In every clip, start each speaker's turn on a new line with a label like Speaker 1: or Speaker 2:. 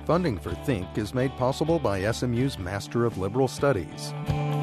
Speaker 1: Funding for Think is made possible by SMU's Master of Liberal Studies.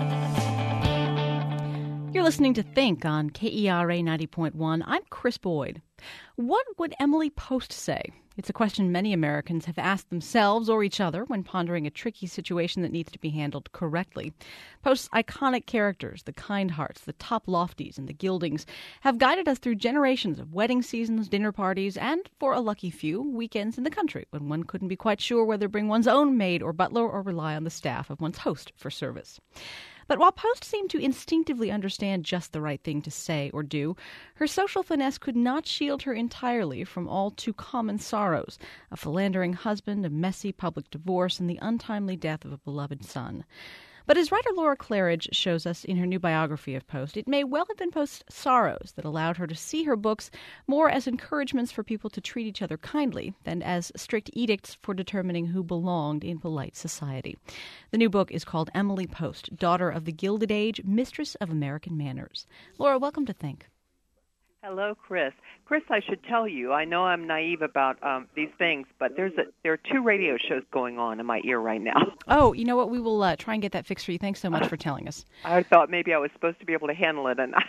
Speaker 2: You're listening to Think on KERA 90.1. I'm Chris Boyd. What would Emily Post say? It's a question many Americans have asked themselves or each other when pondering a tricky situation that needs to be handled correctly. Post's iconic characters, the kind hearts, the top lofties, and the Gildings, have guided us through generations of wedding seasons, dinner parties, and, for a lucky few, weekends in the country when one couldn't be quite sure whether to bring one's own maid or butler or rely on the staff of one's host for service. But while Post seemed to instinctively understand just the right thing to say or do, her social finesse could not shield her entirely from all too common sorrows: a philandering husband, a messy public divorce, and the untimely death of a beloved son. But as writer Laura Claridge shows us in her new biography of Post, it may well have been Post's sorrows that allowed her to see her books more as encouragements for people to treat each other kindly than as strict edicts for determining who belonged in polite society. The new book is called Emily Post, Daughter of the Gilded Age, Mistress of American Manners. Laura, welcome to Think.
Speaker 3: Hello, Chris. Chris, I should tell you, I know I'm naive about these things, but there are two radio shows going on in my ear right now.
Speaker 2: Oh, you know what? We will try and get that fixed for you. Thanks so much for telling us.
Speaker 3: I thought maybe I was supposed to be able to handle it, and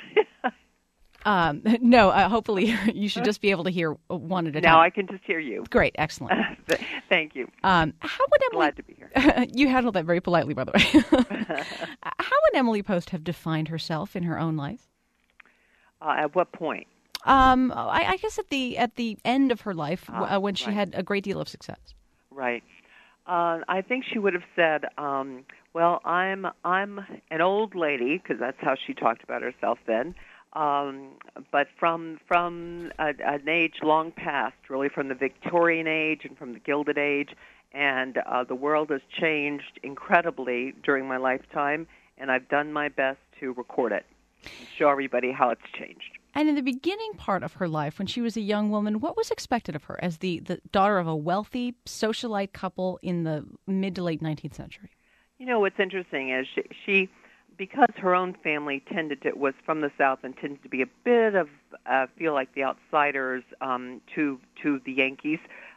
Speaker 2: no, hopefully you should just be able to hear one at a time.
Speaker 3: Now I can just hear you.
Speaker 2: Great, excellent.
Speaker 3: Thank you.
Speaker 2: How would Emily...
Speaker 3: Glad to be here.
Speaker 2: You handled that very politely, by the way. How would Emily Post have defined herself in her own life?
Speaker 3: At what point?
Speaker 2: I guess at the end of her life, when she
Speaker 3: right.
Speaker 2: had a great deal of success.
Speaker 3: Right. I think she would have said, "Well, I'm an old lady," because that's how she talked about herself then. But from an age long past, really from the Victorian age and from the Gilded Age, and the world has changed incredibly during my lifetime, and I've done my best to record it and show everybody how it's changed.
Speaker 2: And in the beginning part of her life, when she was a young woman, what was expected of her as the daughter of a wealthy socialite couple in the mid to late 19th century?
Speaker 3: You know, what's interesting is she because her own family was from the South and tended to be a bit of, feel like the outsiders to the Yankees,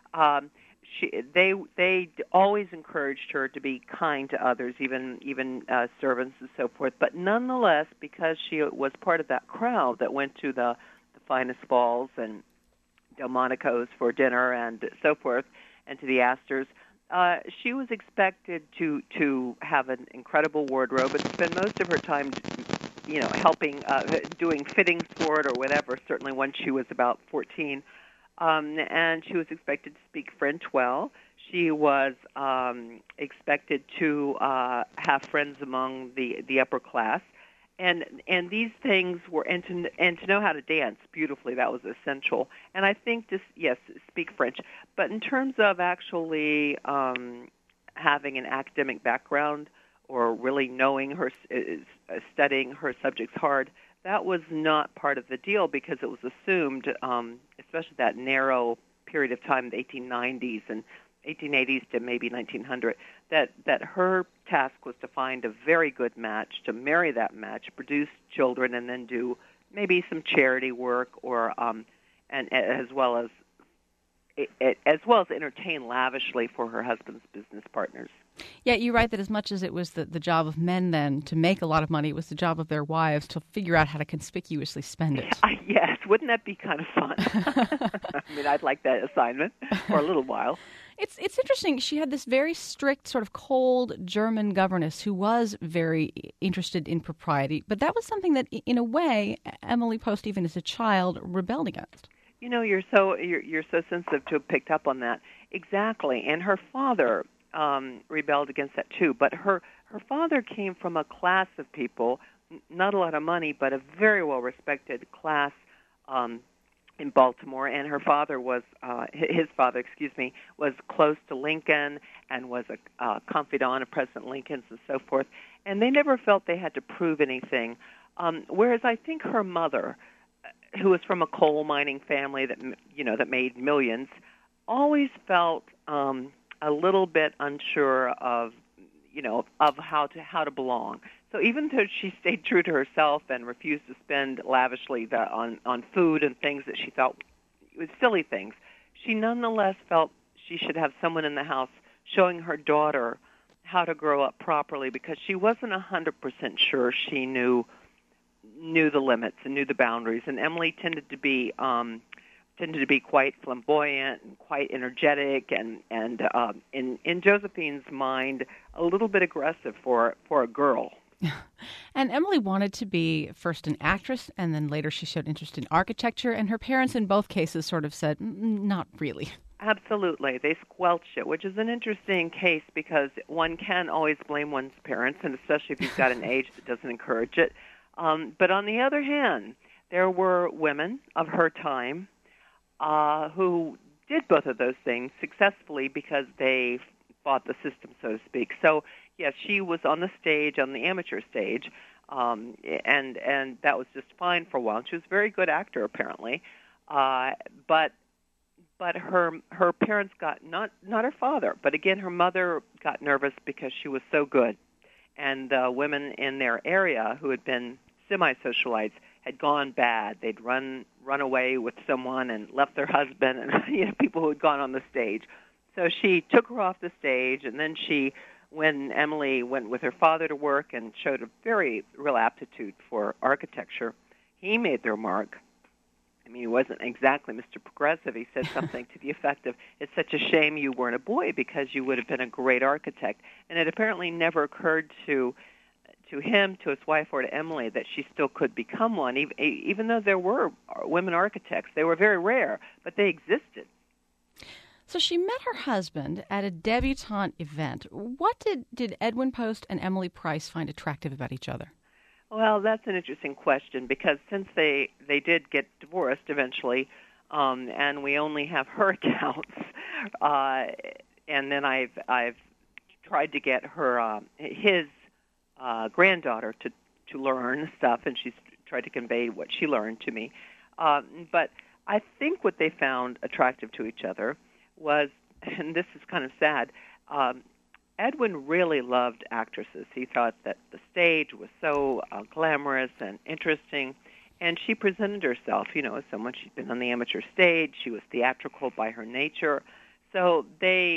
Speaker 3: they always encouraged her to be kind to others, even servants and so forth. But nonetheless, because she was part of that crowd that went to the finest balls and Delmonico's for dinner and so forth, and to the Astors, she was expected to have an incredible wardrobe and spend most of her time, helping, doing fittings for it or whatever. Certainly when she was about 14. And she was expected to speak French well. She was expected to have friends among the upper class, and these things were and to know how to dance beautifully. That was essential. And I think speak French. But in terms of actually having an academic background or really knowing her, studying her subjects hard, that was not part of the deal because it was assumed, especially that narrow period of time, the 1890s and 1880s to maybe 1900, that her task was to find a very good match, to marry that match, produce children, and then do maybe some charity work or and as well as entertain lavishly for her husband's business partners.
Speaker 2: Yeah, you write that as much as it was the job of men then to make a lot of money, it was the job of their wives to figure out how to conspicuously spend it.
Speaker 3: Yes, wouldn't that be kind of fun? I mean, I'd like that assignment for a little while.
Speaker 2: It's interesting. She had this very strict, sort of cold German governess who was very interested in propriety, but that was something that, in a way, Emily Post, even as a child, rebelled against.
Speaker 3: You know, you're so sensitive to have picked up on that. Exactly, and her father rebelled against that too. But her father came from a class of people, not a lot of money, but a very well-respected class in Baltimore. And her father was, his father, was close to Lincoln and was a confidant of President Lincoln's and so forth. And they never felt they had to prove anything. Whereas I think her mother, who was from a coal mining family that made millions, always felt a little bit unsure of how to belong. So even though she stayed true to herself and refused to spend lavishly on food and things that she thought was silly things, she nonetheless felt she should have someone in the house showing her daughter how to grow up properly, because she wasn't 100% sure she knew the limits and knew the boundaries. And Emily tended to be quite flamboyant and quite energetic, and in Josephine's mind, a little bit aggressive for a girl.
Speaker 2: And Emily wanted to be first an actress, and then later she showed interest in architecture, and her parents in both cases sort of said, not really.
Speaker 3: Absolutely. They squelched it, which is an interesting case because one can always blame one's parents, and especially if you've got an age that doesn't encourage it. But on the other hand, there were women of her time who did both of those things successfully because they fought the system, so to speak. So, yes, she was on the stage, on the amateur stage, and that was just fine for a while. She was a very good actor, apparently, but her parents got not her father, but again her mother got nervous because she was so good, and the women in their area who had been semi-socialites had gone bad. They'd run away with someone and left their husband, and people who had gone on the stage. So she took her off the stage, and then when Emily went with her father to work and showed a very real aptitude for architecture, he made the remark. I mean, he wasn't exactly Mr. Progressive. He said something to the effect of, "It's such a shame you weren't a boy because you would have been a great architect." And it apparently never occurred to him, to his wife, or to Emily that she still could become one, even though there were women architects. They were very rare, but they existed.
Speaker 2: So she met her husband at a debutante event. What did Edwin Post and Emily Price find attractive about each other?
Speaker 3: Well, that's an interesting question, because since they did get divorced eventually, and we only have her accounts, and then I've tried to get her his granddaughter to learn stuff, and she's tried to convey what she learned to me. But I think what they found attractive to each other was, and this is kind of sad, Edwin really loved actresses. He thought that the stage was so glamorous and interesting, and she presented herself, as someone. She'd been on the amateur stage. She was theatrical by her nature. So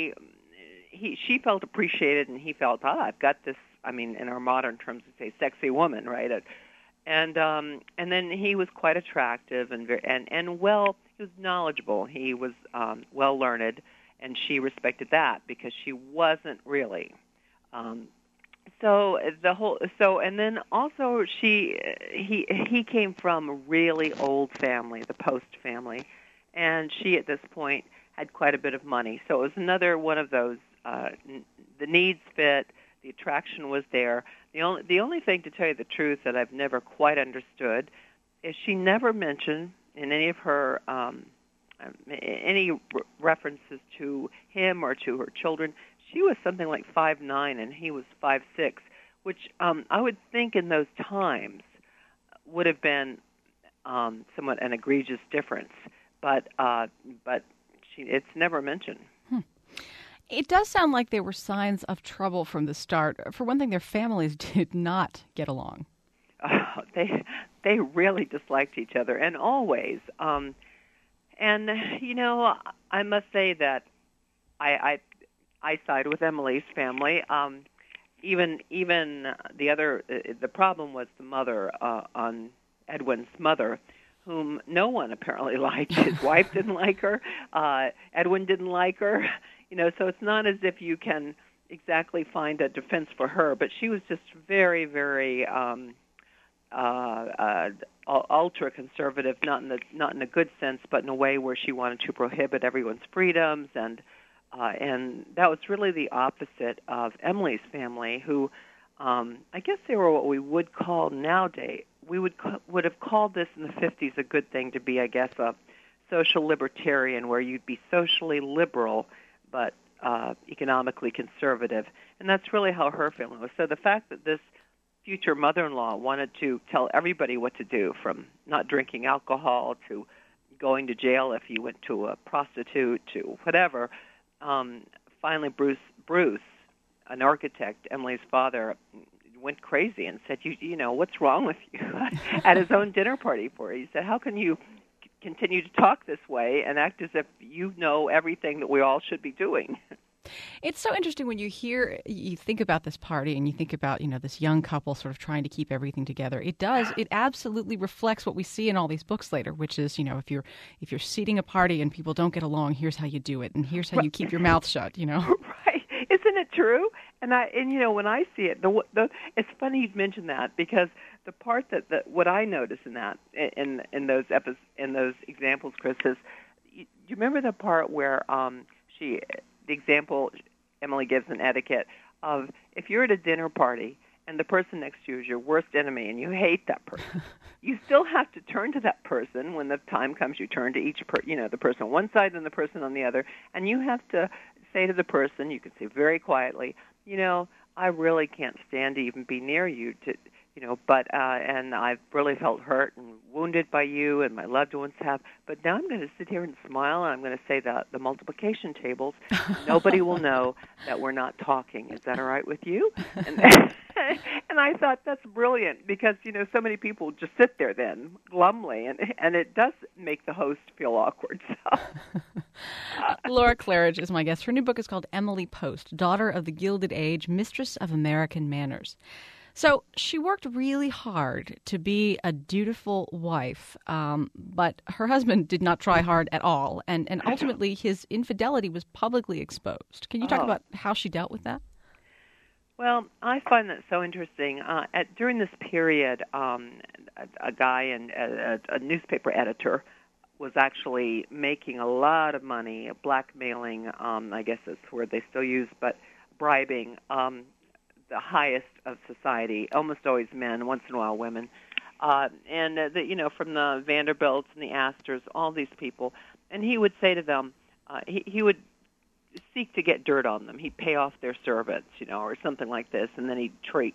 Speaker 3: she felt appreciated, and he felt, I've got this. I mean, in our modern terms, we say sexy woman, right? And then he was quite attractive and well. He was knowledgeable. He was well learned, and she respected that because she wasn't really. And then also he came from a really old family, the Post family, and she at this point had quite a bit of money. So it was another one of those. The needs fit. The attraction was there. The only thing, to tell you the truth, that I've never quite understood is she never mentioned in any of her any references to him or to her children. She was something like 5'9", and he was 5'6", which I would think in those times would have been somewhat an egregious difference. But it's never mentioned.
Speaker 2: It does sound like there were signs of trouble from the start. For one thing, their families did not get along.
Speaker 3: They really disliked each other, and always. And I must say that I side with Emily's family. Even the problem was the mother, on Edwin's mother, whom no one apparently liked. His wife didn't like her. Edwin didn't like her. So it's not as if you can exactly find a defense for her, but she was just very, very ultra-conservative, not in a good sense, but in a way where she wanted to prohibit everyone's freedoms, and that was really the opposite of Emily's family, who I guess they were what we would call nowadays. We would have called this in the 50s a good thing to be, I guess, a social libertarian, where you'd be socially liberal but economically conservative. And that's really how her family was. So the fact that this future mother-in-law wanted to tell everybody what to do, from not drinking alcohol to going to jail if you went to a prostitute to whatever, finally Bruce, an architect, Emily's father, went crazy and said, you know, what's wrong with you? At his own dinner party for her. He said, how can you continue to talk this way and act as if you know everything that we all should be doing?
Speaker 2: It's so interesting when you think about this party and you think about, this young couple sort of trying to keep everything together. It absolutely reflects what we see in all these books later, which is, if you're seating a party and people don't get along, here's how you do it, and here's how you keep your mouth shut,
Speaker 3: Right. Isn't it true? And when I see it, it's funny you'd mention that, because the part that what I notice in that in those examples, Chris, is you remember the part where the example Emily gives in etiquette of if you're at a dinner party and the person next to you is your worst enemy and you hate that person, you still have to turn to that person when the time comes. You turn to the person on one side and the person on the other, and you have to say to the person, you can say very quietly, I really can't stand to even be near you, and I've really felt hurt and wounded by you, and my loved ones have. But now I'm going to sit here and smile, and I'm going to say the multiplication tables. Nobody will know that we're not talking. Is that all right with you? And I thought that's brilliant, because so many people just sit there then glumly, and it does make the host feel awkward. So.
Speaker 2: Laura Claridge is my guest. Her new book is called Emily Post, Daughter of the Gilded Age, Mistress of American Manners. So she worked really hard to be a dutiful wife, but her husband did not try hard at all, and ultimately his infidelity was publicly exposed. Can you talk about how she dealt with that?
Speaker 3: Well, I find that so interesting. During this period, a guy and a newspaper editor was actually making a lot of money, blackmailing, I guess that's the word they still use, but bribing the highest of society, almost always men, once in a while women, from the Vanderbilts and the Astors, all these people. And he would say to them, he would seek to get dirt on them. He'd pay off their servants, or something like this, and then he'd trace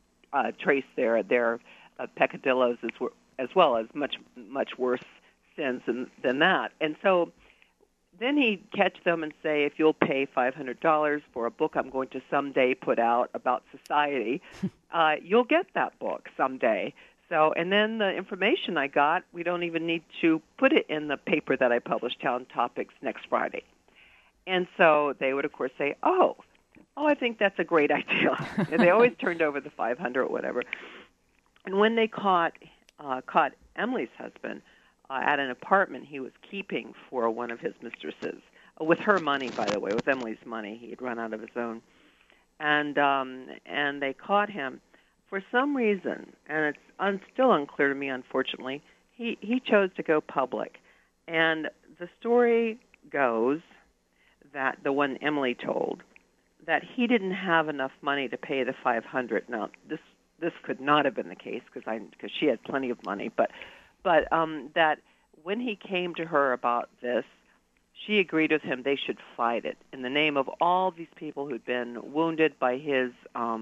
Speaker 3: their peccadillos as well as much worse sins than that. And so then he'd catch them and say, if you'll pay $500 for a book I'm going to someday put out about society, you'll get that book someday. So, and then the information I got, we don't even need to put it in the paper that I publish, Town Topics, next Friday. And so they would, of course, say, oh, I think that's a great idea. And they always turned over the $500 or whatever. And when they caught Emily's husband at an apartment he was keeping for one of his mistresses, with her money, by the way, with Emily's money, he had run out of his own, and they caught him for some reason, and it's still unclear to me, unfortunately. He chose to go public, and the story goes that the one Emily told, that he didn't have enough money to pay the $500. Now, this could not have been the case because she had plenty of money, but that when he came to her about this, she agreed with him they should fight it in the name of all these people who'd been wounded by his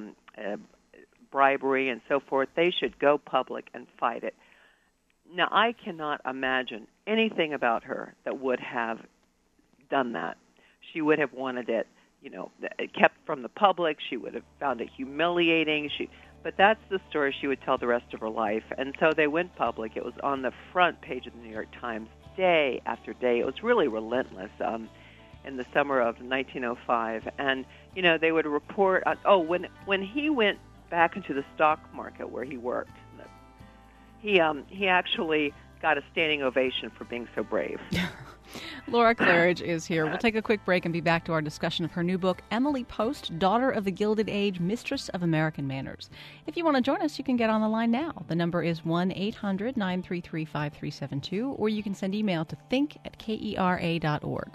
Speaker 3: bribery and so forth. They should go public and fight it. Now, I cannot imagine anything about her that would have done that. She would have wanted it, kept from the public. She would have found it humiliating. But that's the story she would tell the rest of her life. And so they went public. It was on the front page of the New York Times day after day. It was really relentless in the summer of 1905. And, they would report, when he went back into the stock market where he worked, he actually got a standing ovation for being so brave.
Speaker 2: Laura Claridge is here. We'll take a quick break and be back to our discussion of her new book, Emily Post, Daughter of the Gilded Age, Mistress of American Manners. If you want to join us, you can get on the line now. The number is 1-800-933-5372, or you can send email to think@kera.org.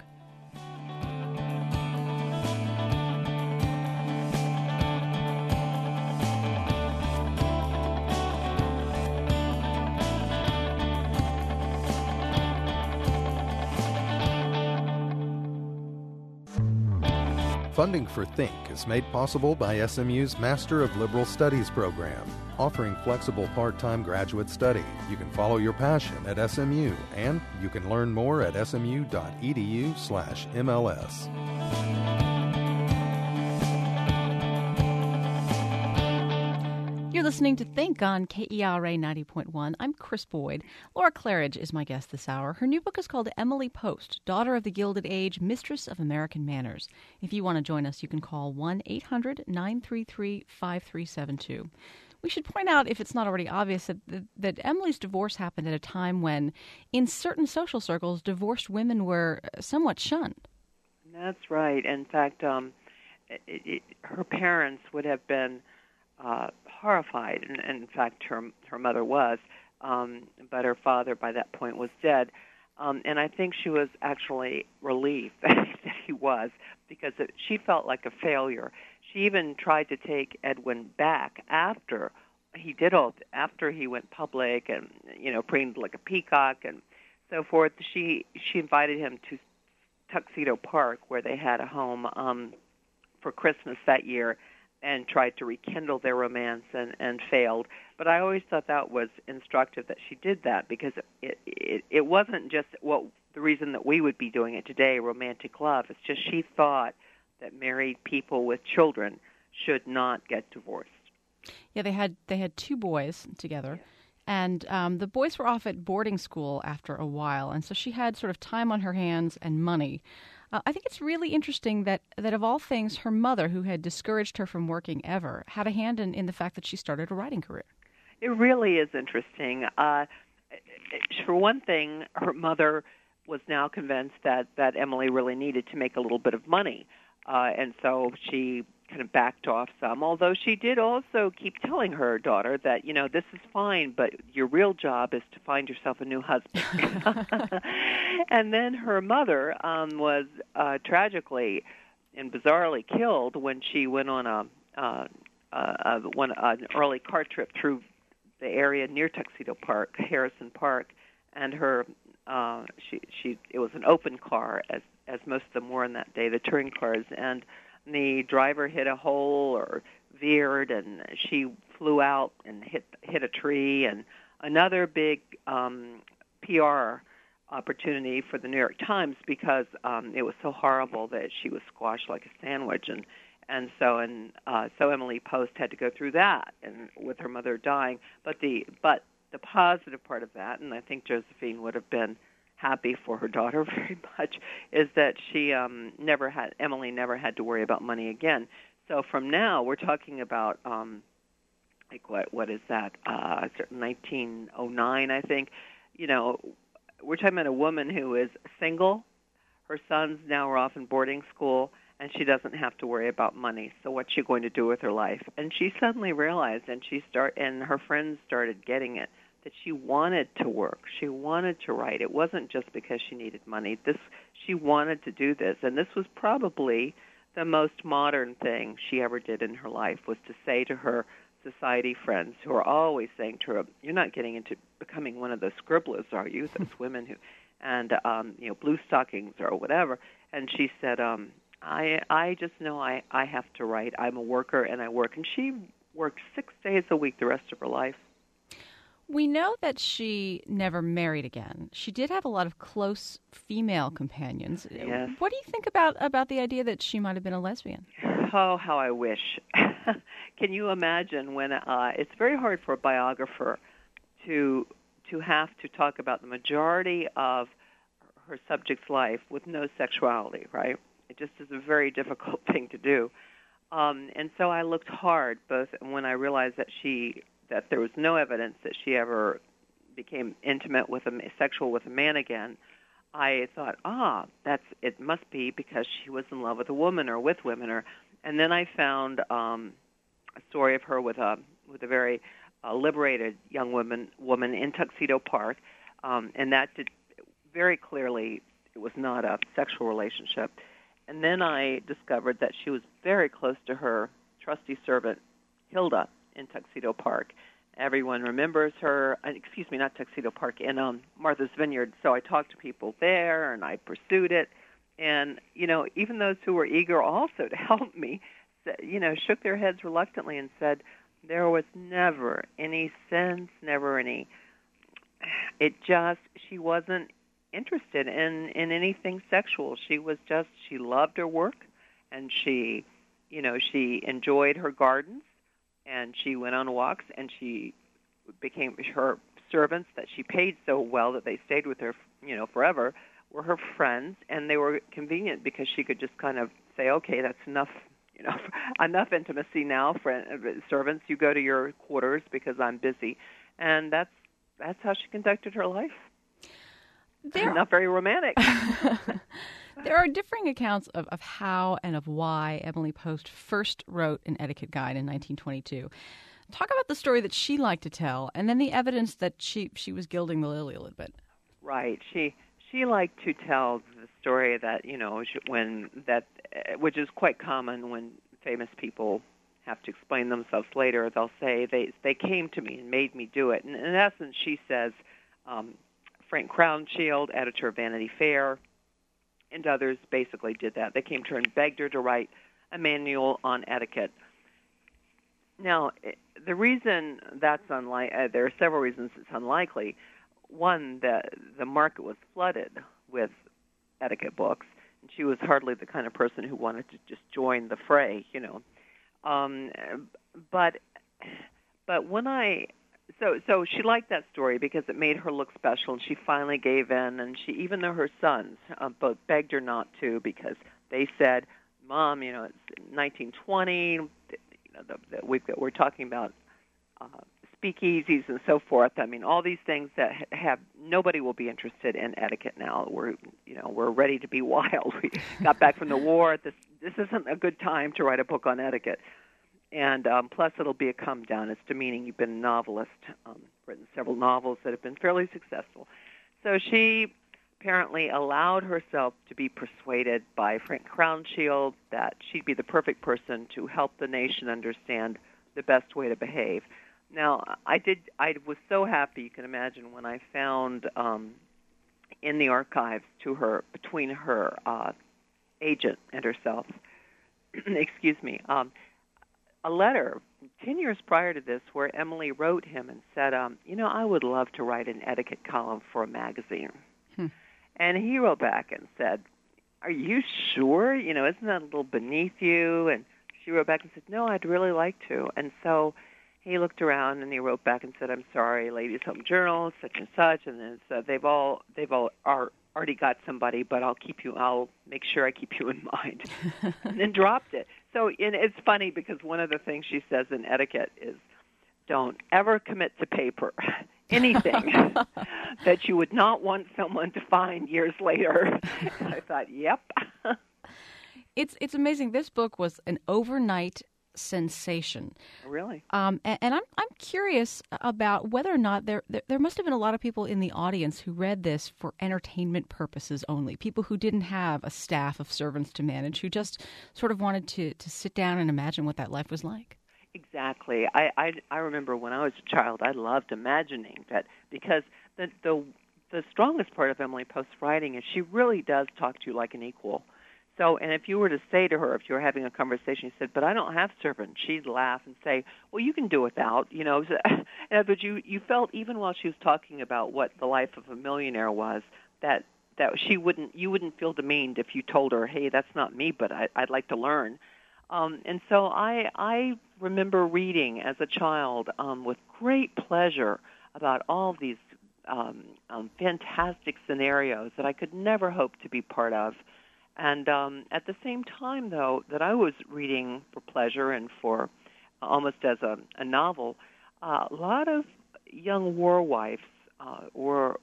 Speaker 1: Funding for Think is made possible by SMU's Master of Liberal Studies program, offering flexible part-time graduate study. You can follow your passion at SMU, and you can learn more at smu.edu/MLS.
Speaker 2: You're listening to Think on KERA 90.1. I'm Chris Boyd. Laura Claridge is my guest this hour. Her new book is called Emily Post, Daughter of the Gilded Age, Mistress of American Manners. If you want to join us, you can call 1-800-933-5372. We should point out, if it's not already obvious, that Emily's divorce happened at a time when, in certain social circles, divorced women were somewhat shunned.
Speaker 3: That's right. In fact, her parents would have been horrified, and in fact, her mother was, but her father by that point was dead. And I think she was actually relieved that he was, because she felt like a failure. She even tried to take Edwin back after he went public and, preened like a peacock and so forth. She invited him to Tuxedo Park, where they had a home for Christmas that year, and tried to rekindle their romance and failed. But I always thought that was instructive that she did that, because it wasn't just the reason that we would be doing it today, romantic love. It's just she thought that married people with children should not get divorced.
Speaker 2: Yeah, they had 2 boys together, and the boys were off at boarding school after a while, and so she had sort of time on her hands and money. I think it's really interesting that of all things, her mother, who had discouraged her from working ever, had a hand in the fact that she started a writing career.
Speaker 3: It really is interesting. For one thing, her mother was now convinced that Emily really needed to make a little bit of money, and so she kind of backed off some, although she did also keep telling her daughter that, this is fine, but your real job is to find yourself a new husband. And then her mother was tragically and bizarrely killed when she went on an early car trip through the area near Tuxedo Park, Harrison Park, and it was an open car, as most of them were in that day, the touring cars, and the driver hit a hole or veered, and she flew out and hit a tree. And another big PR opportunity for the New York Times, because it was so horrible that she was squashed like a sandwich, and so Emily Post had to go through that, and with her mother dying. But the positive part of that, and I think Josephine would have been happy for her daughter very much, is that Emily never had to worry about money again. So from now, we're talking about what is that? 1909, I think. We're talking about a woman who is single. Her sons now are off in boarding school, and she doesn't have to worry about money. So what's she going to do with her life? And she suddenly realized, and her friends started getting it, that she wanted to work. She wanted to write. It wasn't just because she needed money. She wanted to do this, and this was probably the most modern thing she ever did in her life, was to say to her society friends, who are always saying to her, "You're not getting into becoming one of those scribblers, are you? Those women who, and blue stockings or whatever." And she said, "I just know I have to write. I'm a worker, and I work." And she worked 6 days a week the rest of her life.
Speaker 2: We know that she never married again. She did have a lot of close female companions.
Speaker 3: Yes.
Speaker 2: What do you think about the idea that she might have been a lesbian?
Speaker 3: Oh, how I wish. Can you imagine when it's very hard for a biographer to have to talk about the majority of her subject's life with no sexuality, right? It just is a very difficult thing to do. And so I looked hard, both when I realized that there was no evidence that she ever became intimate sexual with a man again. I thought, it must be because she was in love with a woman or with women. And then I found a story of her with a very liberated young woman in Tuxedo Park, and that did very clearly it was not a sexual relationship. And then I discovered that she was very close to her trusty servant Hilda in Tuxedo Park. Everyone remembers her, not Tuxedo Park, in Martha's Vineyard. So I talked to people there, and I pursued it. And, even those who were eager also to help me, shook their heads reluctantly and said there was never any sense, she wasn't interested in anything sexual. She loved her work, and she enjoyed her gardens. and she went on walks, and she became her servants that she paid so well that they stayed with her, forever, were her friends, and they were convenient because she could just kind of say, okay, that's enough, enough intimacy now. Servants, you go to your quarters because I'm busy, and that's how she conducted her life. Not very romantic.
Speaker 2: There are differing accounts of how and of why Emily Post first wrote an etiquette guide in 1922. Talk about the story that she liked to tell, and then the evidence that she was gilding the lily a little bit.
Speaker 3: Right. She liked to tell the story that which is quite common when famous people have to explain themselves later. They'll say they came to me and made me do it. And in essence, she says Frank Crownshield, editor of Vanity Fair, and others basically did that. They came to her and begged her to write a manual on etiquette. Now, the reason that's unlikely, there are several reasons it's unlikely. One, the market was flooded with etiquette books, and she was hardly the kind of person who wanted to just join the fray, But when so she liked that story because it made her look special, and she finally gave in. And even though her sons both begged her not to because they said, "Mom, it's 1920. We're talking about speakeasies and so forth. I mean, all these things that have nobody will be interested in etiquette now. We're ready to be wild. We got back from the war. This isn't a good time to write a book on etiquette. And plus, it'll be a come down. It's demeaning. You've been a novelist, written several novels that have been fairly successful. So she apparently allowed herself to be persuaded by Frank Crownshield that she'd be the perfect person to help the nation understand the best way to behave. Now, I was so happy, you can imagine, when I found in the archives between her agent and herself, excuse me, a letter 10 years prior to this where Emily wrote him and said, I would love to write an etiquette column for a magazine. And he wrote back and said, are you sure? Isn't that a little beneath you? And she wrote back and said, no, I'd really like to. And so he looked around and he wrote back and said, I'm sorry, Ladies' Home Journal, such and such. And then said, they've all already got somebody, but I'll make sure I keep you in mind. And then dropped it. So it's funny because one of the things she says in etiquette is, don't ever commit to paper anything that you would not want someone to find years later. And I thought, yep.
Speaker 2: It's amazing. This book was an overnight sensation.
Speaker 3: Really?
Speaker 2: And I'm curious about whether or not there must have been a lot of people in the audience who read this for entertainment purposes only, people who didn't have a staff of servants to manage, who just sort of wanted to sit down and imagine what that life was like.
Speaker 3: Exactly. I remember when I was a child, I loved imagining that, because the strongest part of Emily Post's writing is she really does talk to you like an equal. So, and if you were to say to her, if you were having a conversation, you said, but I don't have servants, she'd laugh and say, well, you can do without, But you felt, even while she was talking about what the life of a millionaire was, that you wouldn't feel demeaned if you told her, hey, that's not me, but I'd like to learn. And so I remember reading as a child with great pleasure about all these fantastic scenarios that I could never hope to be part of. And at the same time, though, that I was reading for pleasure and for almost as a novel, a lot of young war wives who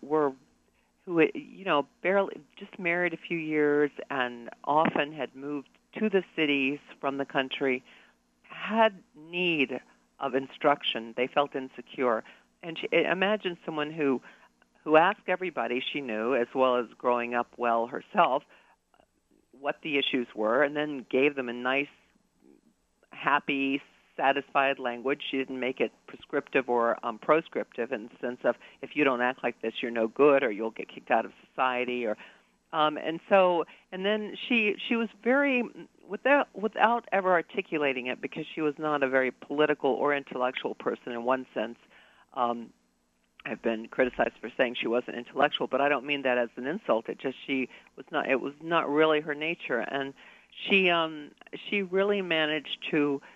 Speaker 3: barely just married a few years and often had moved to the cities from the country, had need of instruction. They felt insecure. And imagine someone who asked everybody she knew, as well as growing up well herself, what the issues were, and then gave them a nice, happy, satisfied language. She didn't make it prescriptive or proscriptive in the sense of, if you don't act like this, you're no good, or you'll get kicked out of society, or and then she was very, without ever articulating it, because she was not a very political or intellectual person in one sense. I've been criticized for saying she wasn't intellectual, but I don't mean that as an insult. It was not really her nature, and she really managed to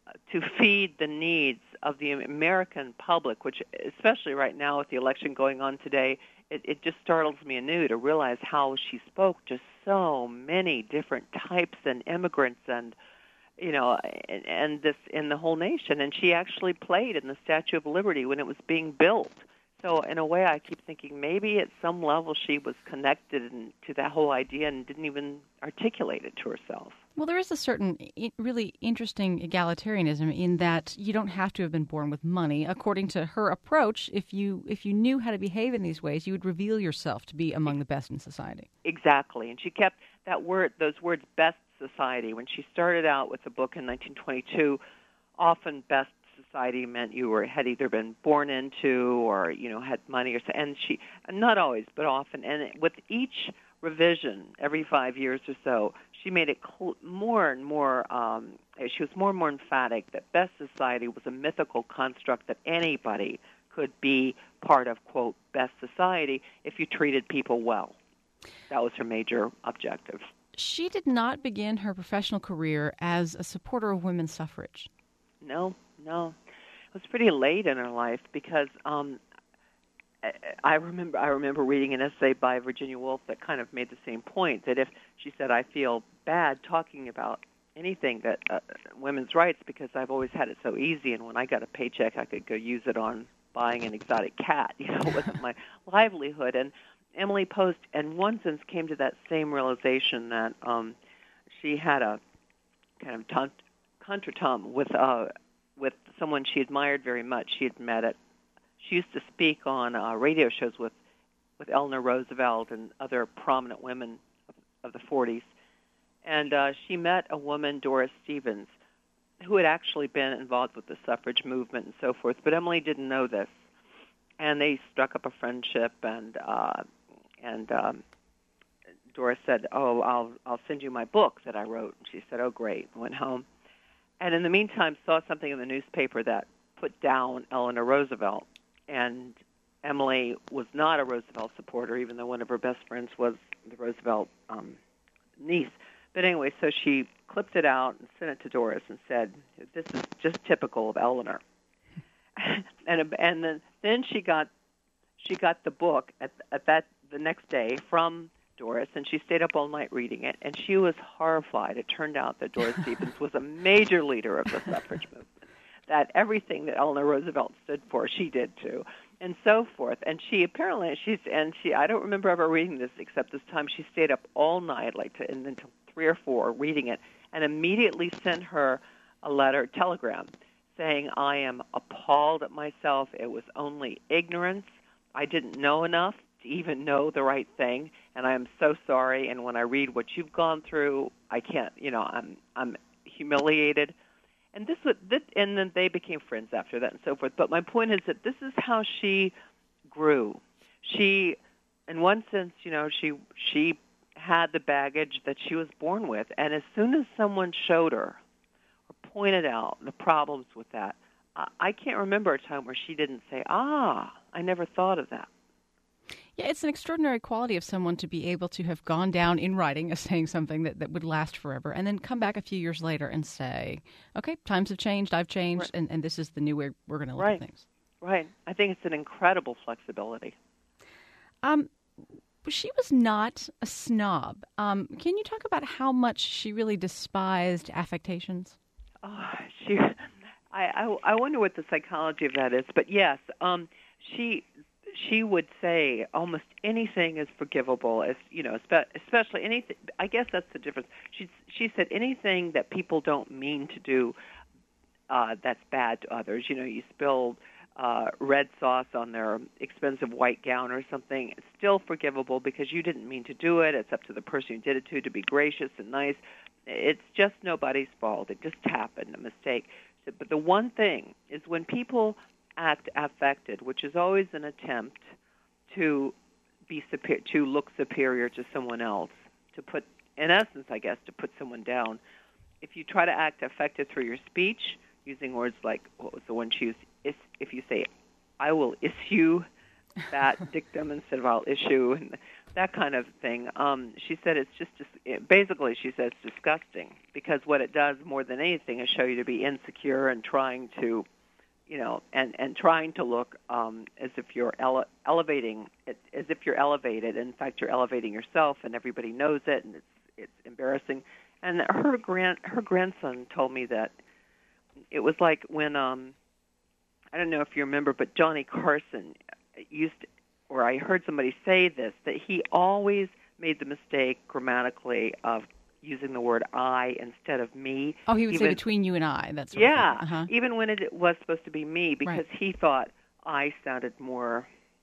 Speaker 3: to feed the needs of the American public, which especially right now with the election going on today, it just startles me anew to realize how she spoke to so many different types and immigrants and this in the whole nation. And she actually played in the Statue of Liberty when it was being built. So in a way, I keep thinking maybe at some level she was connected to that whole idea and didn't even articulate it to herself.
Speaker 2: Well, there is a certain really interesting egalitarianism in that you don't have to have been born with money. According to her approach, if you knew how to behave in these ways, you would reveal yourself to be among the best in society.
Speaker 3: Exactly. And she kept those words, best society. When she started out with the book in 1922, often best society meant you had either been born into or had money or so. And she, not always, but often. And with each revision, every 5 years or so, she made it more and more. She was more and more emphatic that best society was a mythical construct that anybody could be part of, quote, best society if you treated people well. That was her major objective.
Speaker 2: She did not begin her professional career as a supporter of women's suffrage.
Speaker 3: No. It was pretty late in her life because I remember reading an essay by Virginia Woolf that kind of made the same point, that if she said, I feel bad talking about anything that women's rights because I've always had it so easy, and when I got a paycheck I could go use it on buying an exotic cat. It wasn't my livelihood. And Emily Post, in one sense, came to that same realization that she had a kind of contretemps with someone she admired very much. She had met she used to speak on radio shows with Eleanor Roosevelt and other prominent women of the 40s. And she met a woman, Doris Stevens, who had actually been involved with the suffrage movement and so forth, but Emily didn't know this. And they struck up a friendship, and Doris said, I'll send you my book that I wrote. And she said, oh, great, and went home. And in the meantime, saw something in the newspaper that put down Eleanor Roosevelt. And Emily was not a Roosevelt supporter, even though one of her best friends was the Roosevelt niece. But anyway, so she clipped it out and sent it to Doris and said, this is just typical of Eleanor. and then she got the book at the next day from Doris, and she stayed up all night reading it, and she was horrified. It turned out that Doris Stevens was a major leader of the suffrage movement, that everything that Eleanor Roosevelt stood for, she did too, and so forth. And she apparently, I don't remember ever reading this except this time, she stayed up all night, until 3 or 4, reading it, and immediately sent her a telegram, saying, I am appalled at myself. It was only ignorance. I didn't know enough to even know the right thing, and I am so sorry. And when I read what you've gone through, I can't. I'm humiliated. And and then they became friends after that, and so forth. But my point is that this is how she grew. She, in one sense, she had the baggage that she was born with, and as soon as someone showed her or pointed out the problems with that, I can't remember a time where she didn't say, I never thought of that.
Speaker 2: Yeah, it's an extraordinary quality of someone to be able to have gone down in writing as saying something that would last forever and then come back a few years later and say, okay, times have changed, I've changed, right. and this is the new way we're going to look at things.
Speaker 3: Right. I think it's an incredible flexibility.
Speaker 2: She was not a snob. Can you talk about how much she really despised affectations?
Speaker 3: I wonder what the psychology of that is, but yes, she would say almost anything is forgivable, as especially anything. I guess that's the difference. She said anything that people don't mean to do that's bad to others. You spilled red sauce on their expensive white gown or something. It's still forgivable because you didn't mean to do it. It's up to the person you did it to be gracious and nice. It's just nobody's fault. It just happened, a mistake. But the one thing is when people act affected, which is always an attempt to be to look superior to someone else, to put, in essence, I guess, to put someone down. If you try to act affected through your speech, using words like, what was the one she used? If you say, I will issue that dictum instead of I'll issue, and that kind of thing. She said it's basically, she said it's disgusting because what it does more than anything is show you to be insecure and trying to, and trying to look as if you're elevating, as if you're elevated. In fact, you're elevating yourself, and everybody knows it, and it's embarrassing. And her grandson told me that it was like when I don't know if you remember, but Johnny Carson or I heard somebody say this, that he always made the mistake grammatically of using the word I instead of me.
Speaker 2: Oh, he would say between you and I. That's sort of thing. Uh-huh.
Speaker 3: Even when it was supposed to be me, because he thought I sounded more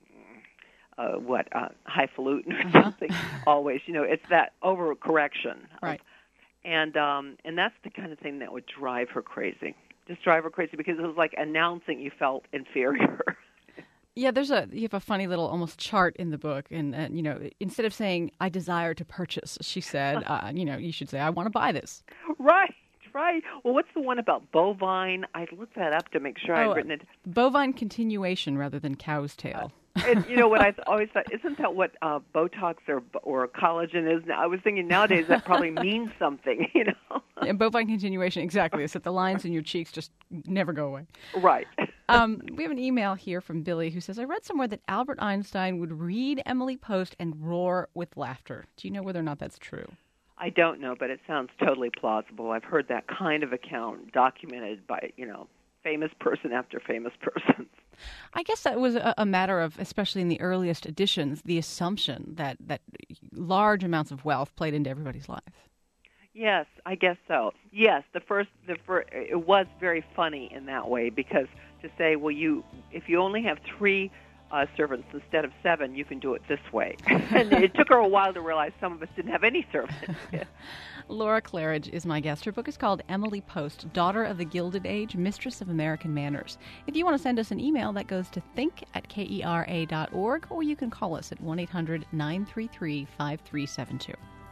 Speaker 3: highfalutin or something. Always, it's that overcorrection.
Speaker 2: Right.
Speaker 3: And that's the kind of thing that would drive her crazy. Just drive her crazy because it was like announcing you felt inferior.
Speaker 2: Yeah, you have a funny little almost chart in the book, and instead of saying "I desire to purchase," she said, you should say "I want to buy this."
Speaker 3: Right. Well, what's the one about bovine? I looked that up to make sure I'd written it.
Speaker 2: Bovine continuation rather than cow's tail.
Speaker 3: And what I always thought, isn't that what Botox or collagen is? I was thinking nowadays that probably means something,
Speaker 2: And bovine continuation, exactly. It's that the lines in your cheeks just never go away.
Speaker 3: Right.
Speaker 2: We have an email here from Billy who says, I read somewhere that Albert Einstein would read Emily Post and roar with laughter. Do you know whether or not that's true?
Speaker 3: I don't know, but it sounds totally plausible. I've heard that kind of account documented by, famous person after famous person.
Speaker 2: I guess that was a matter of, especially in the earliest editions, the assumption that large amounts of wealth played into everybody's life.
Speaker 3: Yes, I guess so. Yes, the first it was very funny in that way because to say, well, if you only have 3 servants instead of 7, you can do it this way. And it took her a while to realize some of us didn't have any servants.
Speaker 2: Laura Claridge is my guest. Her book is called Emily Post, Daughter of the Gilded Age, Mistress of American Manners. If you want to send us an email, that goes to think@kera.org, or you can call us at 1-800-933-5372.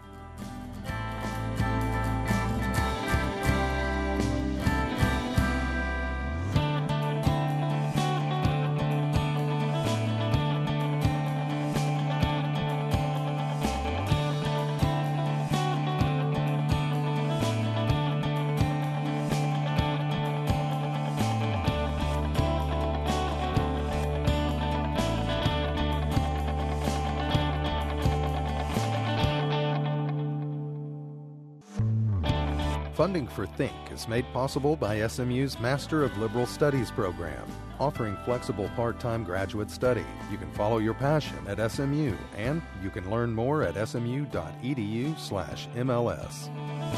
Speaker 1: Funding for Think is made possible by SMU's Master of Liberal Studies program, offering flexible part-time graduate study. You can follow your passion at SMU, and you can learn more at smu.edu/MLS.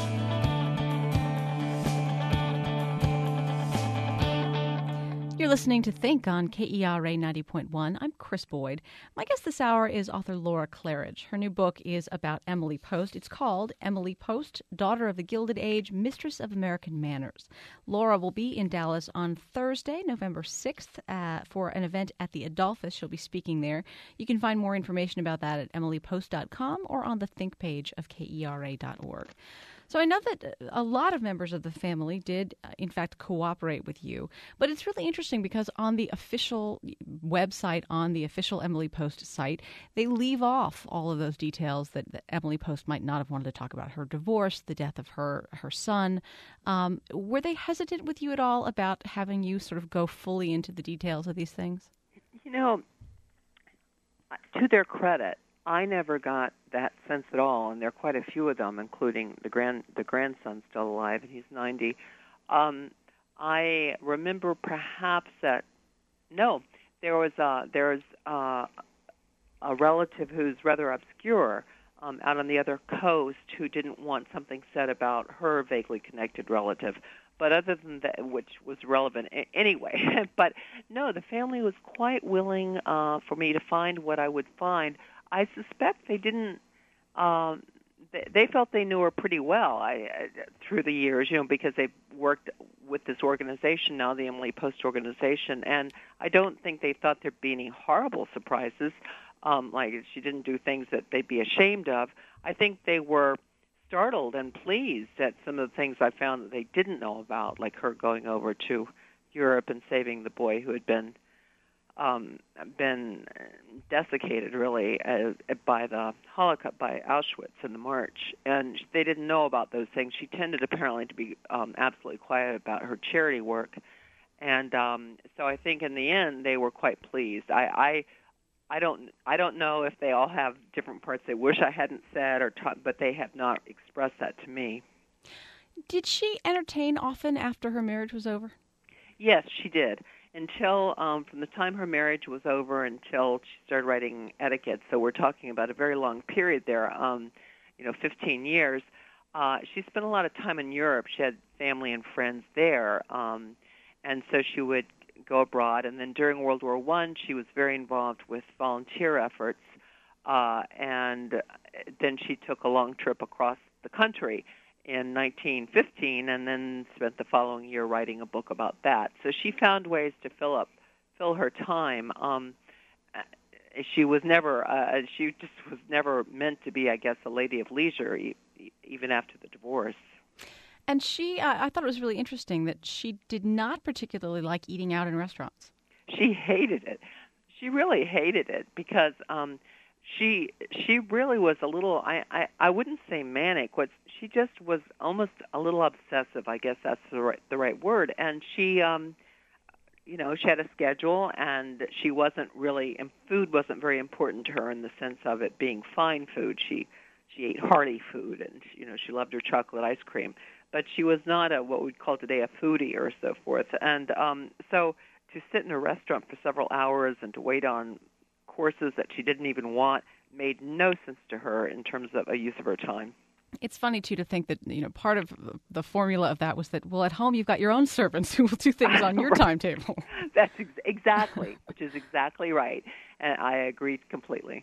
Speaker 2: You're listening to Think on KERA 90.1. I'm Chris Boyd. My guest this hour is author Laura Claridge. Her new book is about Emily Post. It's called Emily Post, Daughter of the Gilded Age, Mistress of American Manners. Laura will be in Dallas on Thursday, November 6th, for an event at the Adolphus. She'll be speaking there. You can find more information about that at emilypost.com or on the Think page of KERA.org. So I know that a lot of members of the family did, in fact, cooperate with you. But it's really interesting because on the official website, on the official Emily Post site, they leave off all of those details that Emily Post might not have wanted to talk about: her divorce, the death of her son. Were they hesitant with you at all about having you sort of go fully into the details of these things?
Speaker 3: To their credit, I never got that sense at all, and there are quite a few of them, including the grandson still alive, and he's 90. I remember perhaps that there's a relative who's rather obscure out on the other coast who didn't want something said about her vaguely connected relative. But other than that, which was relevant anyway. But no, the family was quite willing for me to find what I would find. I suspect they didn't. They felt they knew her pretty well through the years, because they worked with this organization now, the Emily Post organization, and I don't think they thought there'd be any horrible surprises, like she didn't do things that they'd be ashamed of. I think they were startled and pleased at some of the things I found that they didn't know about, like her going over to Europe and saving the boy who had been been desiccated, really, by the Holocaust, by Auschwitz in the march, and they didn't know about those things. She tended apparently to be absolutely quiet about her charity work, and so I think in the end they were quite pleased. I don't know if they all have different parts they wish I hadn't said or taught, but they have not expressed that to me.
Speaker 2: Did she entertain often after her marriage was over?
Speaker 3: Yes, she did. Until from the time her marriage was over until she started writing etiquette. So we're talking about a very long period there, 15 years. She spent a lot of time in Europe. She had family and friends there, and so she would go abroad. And then during World War I, she was very involved with volunteer efforts, and then she took a long trip across the country in 1915, and then spent the following year writing a book about that. So she found ways to fill her time. She was never, she just was never meant to be, I guess, a lady of leisure, even after the divorce.
Speaker 2: And she, I thought it was really interesting that she did not particularly like eating out in restaurants.
Speaker 3: She hated it. She really hated it because she really was a little, I wouldn't say manic. She just was almost a little obsessive. I guess that's the right word. And she, she had a schedule, and she wasn't really, and food wasn't very important to her in the sense of it being fine food. She ate hearty food, and she loved her chocolate ice cream. But she was not what we'd call today a foodie or so forth. And so to sit in a restaurant for several hours and to wait on courses that she didn't even want made no sense to her in terms of a use of her time.
Speaker 2: It's funny, too, to think that, part of the formula of that was that, well, at home you've got your own servants who will do things on your timetable.
Speaker 3: That's exactly, which is exactly right. And I agree completely.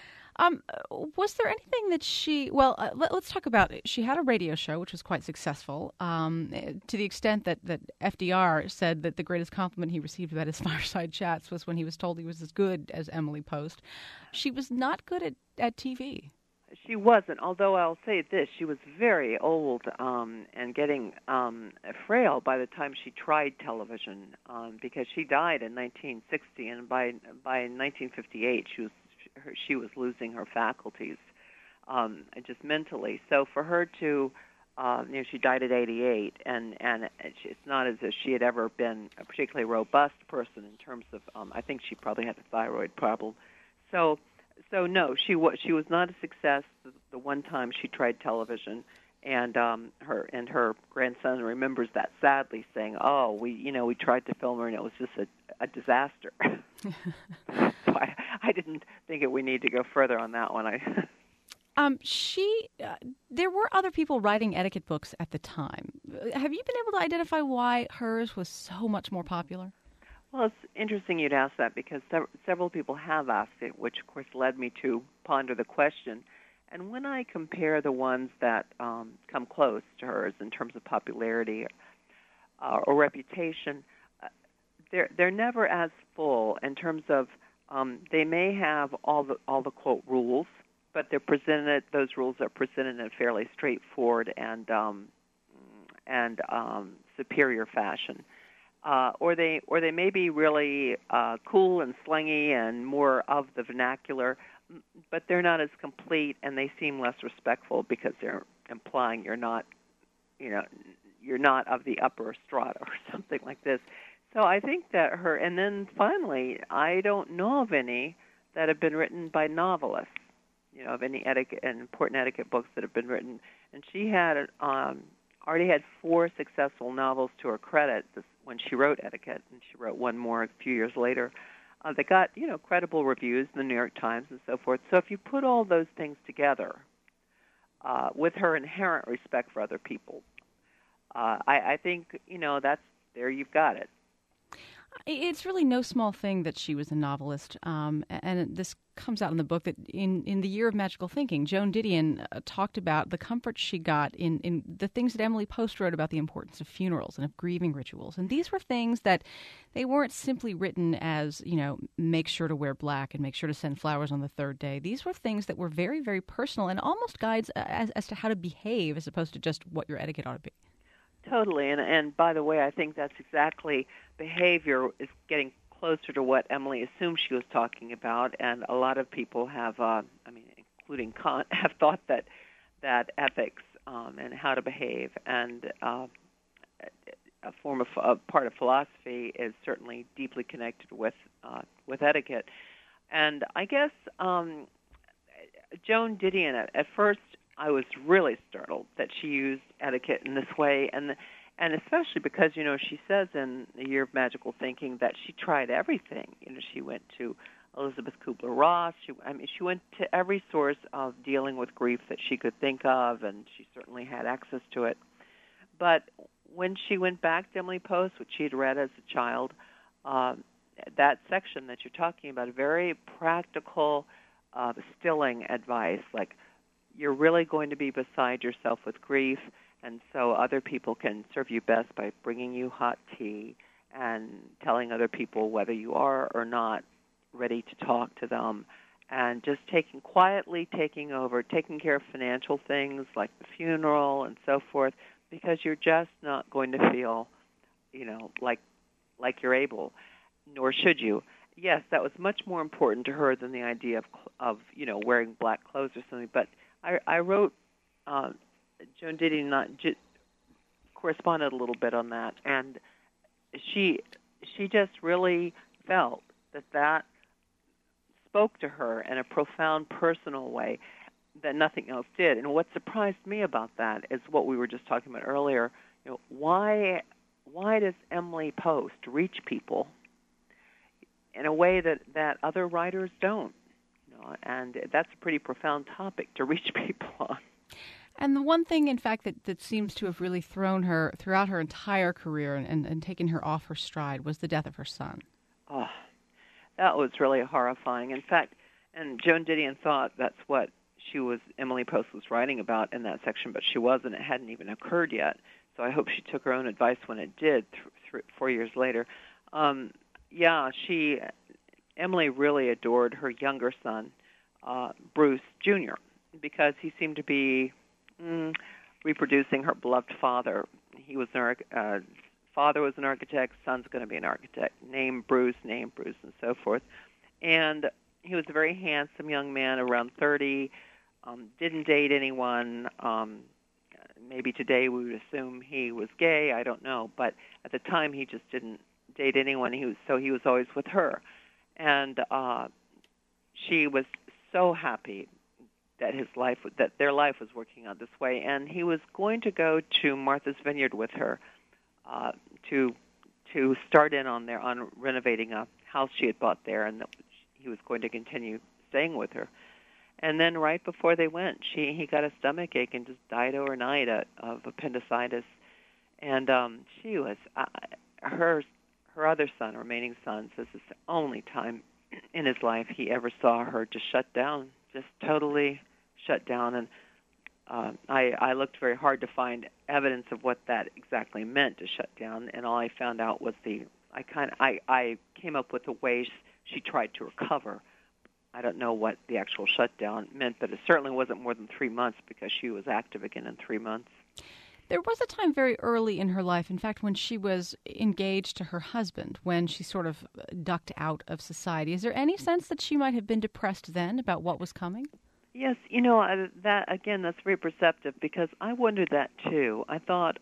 Speaker 2: Was there anything that let's talk about it. She had a radio show, which was quite successful, to the extent that FDR said that the greatest compliment he received about his fireside chats was when he was told he was as good as Emily Post. She was not good at TV.
Speaker 3: She wasn't, although I'll say this, she was very old and getting frail by the time she tried television because she died in 1960, and by 1958 she was losing her faculties just mentally. So for her to, she died at 88, and it's not as if she had ever been a particularly robust person in terms of, I think she probably had a thyroid problem. So no, she was not a success the one time she tried television, and her grandson remembers that sadly, saying, "Oh, we tried to film her and it was just a disaster." So I didn't think we need to go further on that one.
Speaker 2: There were other people writing etiquette books at the time. Have you been able to identify why hers was so much more popular?
Speaker 3: Well, it's interesting you'd ask that because several people have asked it, which, of course, led me to ponder the question. And when I compare the ones that come close to hers in terms of popularity or reputation, they're never as full in terms of they may have all the quote rules, but those rules are presented in a fairly straightforward and superior fashion. Or they may be really cool and slangy and more of the vernacular, but they're not as complete, and they seem less respectful because they're implying you're not of the upper strata or something like this. So I think that and then finally, I don't know of any that have been written by novelists, of any etiquette and important etiquette books that have been written. And she had already had 4 successful novels to her credit when she wrote etiquette, and she wrote one more a few years later that got, credible reviews in the New York Times and so forth. So if you put all those things together with her inherent respect for other people, I think, there you've got it.
Speaker 2: It's really no small thing that she was a novelist, and this comes out in the book that in The Year of Magical Thinking, Joan Didion talked about the comfort she got in the things that Emily Post wrote about the importance of funerals and of grieving rituals. And these were things that they weren't simply written as, make sure to wear black and make sure to send flowers on the 3rd day. These were things that were very, very personal and almost guides as to how to behave as opposed to just what your etiquette ought to be.
Speaker 3: Totally, and by the way, I think that's exactly behavior is getting closer to what Emily assumed she was talking about, and a lot of people have, including Kant, have thought that ethics and how to behave and a part of philosophy is certainly deeply connected with etiquette. And I guess Joan Didion, at first, I was really startled that she used etiquette in this way, and especially because, she says in The Year of Magical Thinking that she tried everything. She went to Elizabeth Kubler-Ross. She went to every source of dealing with grief that she could think of, and she certainly had access to it. But when she went back to Emily Post, which she had read as a child, that section that you're talking about, very practical, stilling advice, like you're really going to be beside yourself with grief, and so other people can serve you best by bringing you hot tea and telling other people whether you are or not ready to talk to them, and just quietly taking over, taking care of financial things like the funeral and so forth, because you're just not going to feel, like you're able, nor should you. Yes, that was much more important to her than the idea of wearing black clothes or something. But I wrote, Joan Didion corresponded a little bit on that, and she just really felt that spoke to her in a profound personal way that nothing else did. And what surprised me about that is what we were just talking about earlier. Why does Emily Post reach people in a way that other writers don't? And that's a pretty profound topic to reach people on.
Speaker 2: And the one thing, in fact, that seems to have really thrown her throughout her entire career and taken her off her stride was the death of her son.
Speaker 3: Oh, that was really horrifying. In fact, and Joan Didion thought that's what Emily Post was writing about in that section, but she wasn't. It hadn't even occurred yet. So I hope she took her own advice when it did, 4 years later. Emily really adored her younger son, Bruce Jr., because he seemed to be reproducing her beloved father. He was father was an architect, son's going to be an architect. Name Bruce, and so forth. And he was a very handsome young man, around 30, didn't date anyone. Maybe today we would assume he was gay, I don't know. But at the time he just didn't date anyone. He was always with her. And she was so happy that their life was working out this way. And he was going to go to Martha's Vineyard with her to start in on renovating a house she had bought there, and he was going to continue staying with her. And then right before they went, he got a stomach ache and just died overnight of appendicitis. And she was her other son, remaining son, says it's the only time in his life he ever saw her just shut down, just totally shut down. And I looked very hard to find evidence of what that exactly meant, to shut down, and all I found out was I came up with the ways she tried to recover. I don't know what the actual shutdown meant, but it certainly wasn't more than 3 months, because she was active again in 3 months.
Speaker 2: There was a time very early in her life, in fact, when she was engaged to her husband, when she sort of ducked out of society. Is there any sense that she might have been depressed then about what was coming?
Speaker 3: Yes, that again, that's very perceptive, because I wondered that too. I thought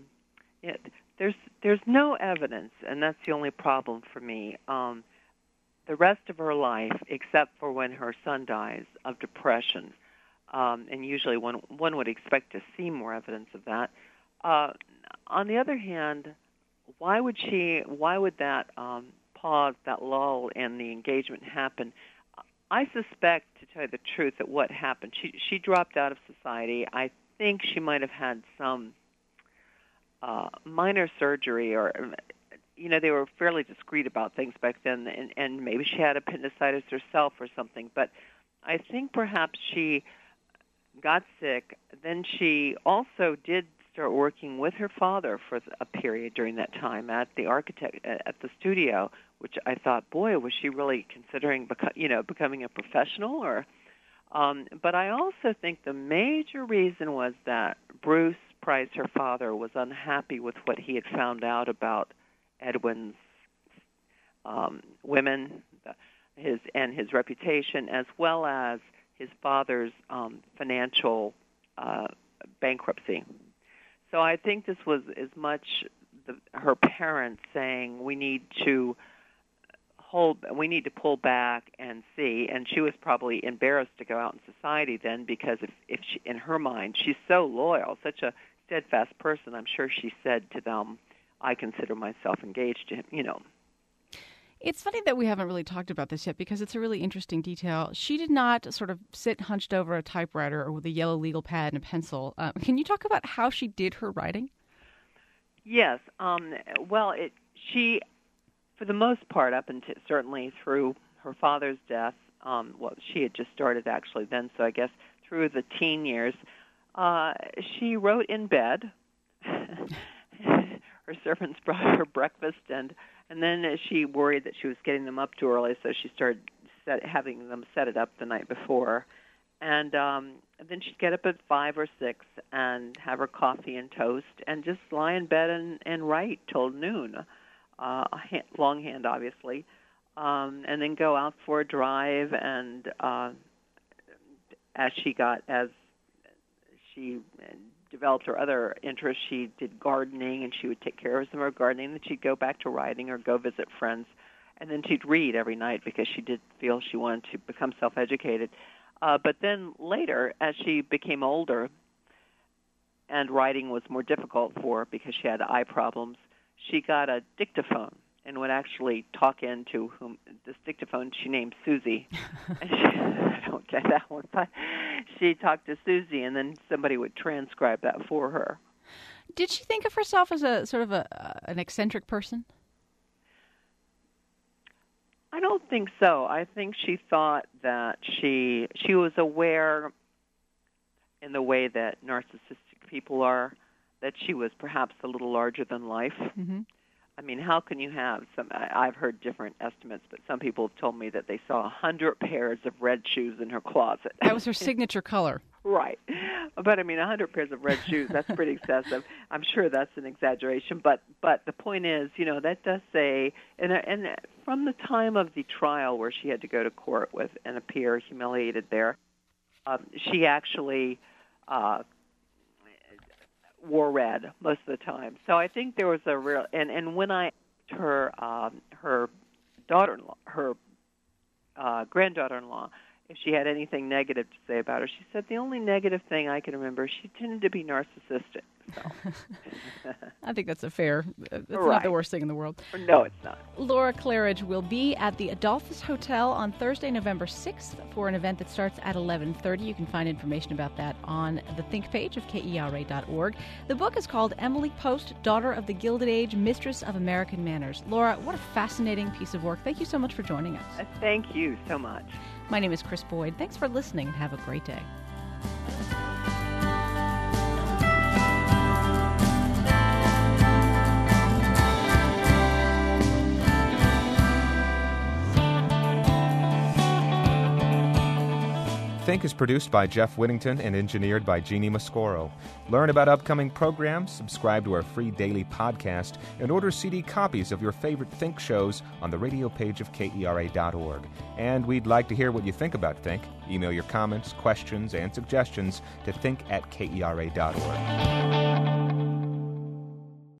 Speaker 3: there's no evidence, and that's the only problem for me. The rest of her life, except for when her son dies, of depression, and usually one would expect to see more evidence of that. On the other hand, why would that pause, that lull in the engagement happen? I suspect, to tell you the truth, that what happened, she dropped out of society. I think she might have had some minor surgery, or they were fairly discreet about things back then, and maybe she had appendicitis herself or something. But I think perhaps she got sick. Then she also did start working with her father for a period during that time at the studio, which I thought, boy, was she really considering becoming a professional? Or, but I also think the major reason was that Bruce Price, her father, was unhappy with what he had found out about Edwin's women, his reputation, as well as his father's financial bankruptcy. So I think this was as much her parents saying we need to pull back and see, and she was probably embarrassed to go out in society then, because if she, in her mind, she's so loyal, such a steadfast person, I'm sure she said to them, I consider myself engaged to him,
Speaker 2: It's funny that we haven't really talked about this yet, because it's a really interesting detail. She did not sort of sit hunched over a typewriter or with a yellow legal pad and a pencil. Can you talk about how she did her writing?
Speaker 3: Yes. She, for the most part, up until certainly through her father's death, she had just started actually then, so I guess through the teen years, she wrote in bed. Her servants brought her breakfast, and then she worried that she was getting them up too early, so she started having them set it up the night before. And then she'd get up at 5 or 6 and have her coffee and toast and just lie in bed and write till noon, longhand, obviously, and then go out for a drive. And as she developed her other interests, she did gardening, and she would take care of some of her gardening. Then she'd go back to writing or go visit friends. And then she'd read every night because she did feel she wanted to become self-educated. But then later, as she became older and writing was more difficult for her because she had eye problems, she got a dictaphone and would actually talk into this dictaphone she named Susie. And I don't get that one, but she talked to Susie, and then somebody would transcribe that for her.
Speaker 2: Did she think of herself as a sort of an eccentric person?
Speaker 3: I don't think so. I think she thought that she was aware, in the way that narcissistic people are, that she was perhaps a little larger than life.
Speaker 2: Mm-hmm.
Speaker 3: I mean, how can you have some? I've heard different estimates, but some people have told me that they saw 100 pairs of red shoes in her closet.
Speaker 2: That was her signature color.
Speaker 3: Right. But, 100 pairs of red shoes, that's pretty excessive. I'm sure that's an exaggeration. But the point is, that does say, and from the time of the trial where she had to go to court with and appear humiliated there, she actually wore red most of the time. So I think there was a real, and when I asked her daughter-in-law, her granddaughter-in-law, if she had anything negative to say about her, she said the only negative thing I can remember, she tended to be narcissistic. So.
Speaker 2: I think that's that's
Speaker 3: right.
Speaker 2: Not the worst thing in the world.
Speaker 3: No, it's not.
Speaker 2: Laura Claridge will be at the Adolphus Hotel on Thursday, November 6th for an event that starts at 11:30. You can find information about that on the Think page of KERA.org. The book is called Emily Post, Daughter of the Gilded Age, Mistress of American Manners. Laura, what a fascinating piece of work. Thank you so much for joining us.
Speaker 3: Thank you so much.
Speaker 2: My name is Chris Boyd. Thanks for listening and have a great day.
Speaker 4: Think is produced by Jeff Whittington and engineered by Jeannie Mascoro. Learn about upcoming programs, subscribe to our free daily podcast, and order CD copies of your favorite Think shows on the radio page of KERA.org. And we'd like to hear what you think about Think. Email your comments, questions, and suggestions to think@KERA.org.